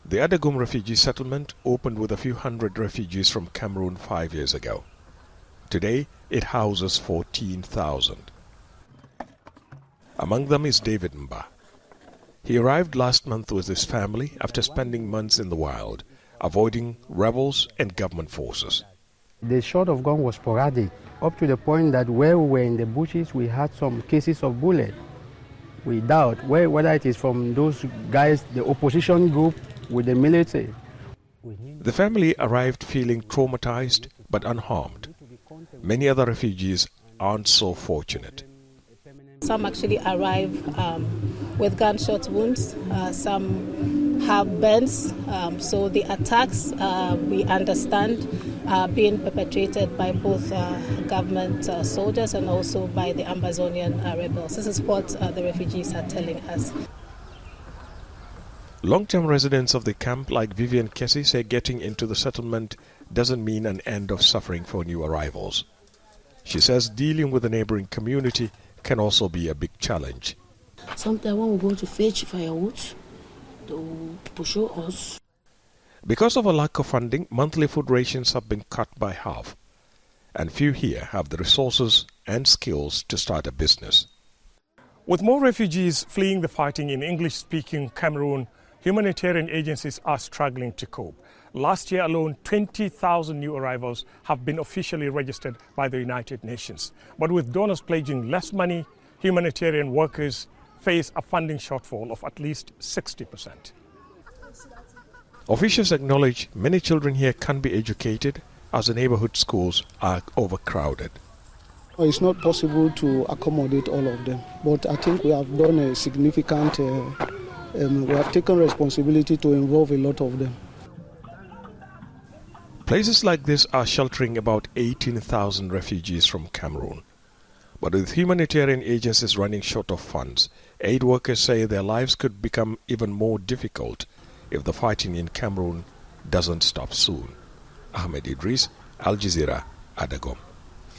The Adagum refugee settlement opened with a few hundred refugees from Cameroon 5 years ago. Today, it houses 14,000. Among them is David Mba. He arrived last month with his family after spending months in the wild, avoiding rebels and government forces. The shot of gun was sporadic, up to the point that where we were in the bushes, we had some cases of bullet. We doubt whether it is from those guys, the opposition group with the military. The family arrived feeling traumatized but unharmed. Many other refugees aren't so fortunate. Some actually arrive with gunshot wounds. Some have burns. So the attacks, we understand, are being perpetrated by both government soldiers and also by the Ambazonian rebels. This is what the refugees are telling us. Long-term residents of the camp like Vivian Kessie say getting into the settlement doesn't mean an end of suffering for new arrivals. She says dealing with the neighboring community can also be a big challenge. Sometimes when we go to fetch firewood, they will pursue us. Because of a lack of funding, monthly food rations have been cut by half, and few here have the resources and skills to start a business. With more refugees fleeing the fighting in English-speaking Cameroon, humanitarian agencies are struggling to cope. Last year alone, 20,000 new arrivals have been officially registered by the United Nations. But with donors pledging less money, humanitarian workers face a funding shortfall of at least 60%. Officials acknowledge many children here can't be educated as the neighborhood schools are overcrowded. It's not possible to accommodate all of them, but I think we have done a significant, we have taken responsibility to involve a lot of them. Places like this are sheltering about 18,000 refugees from Cameroon. But with humanitarian agencies running short of funds, aid workers say their lives could become even more difficult if the fighting in Cameroon doesn't stop soon. Ahmed Idris, Al Jazeera, Adagum.